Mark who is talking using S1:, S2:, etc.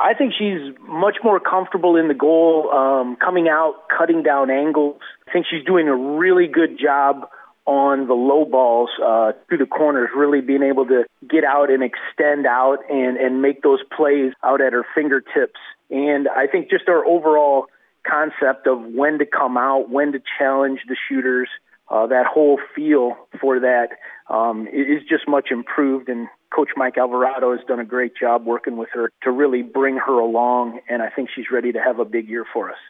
S1: I think she's much more comfortable in the goal, coming out, cutting down angles. I think she's doing a really good job on the low balls through the corners, really being able to get out and extend out and make those plays out at her fingertips. And I think just our overall concept of when to come out, when to challenge the shooters, that whole feel for that is just much improved. And Coach Mike Alvarado has done a great job working with her to really bring her along, and I think she's ready to have a big year for us.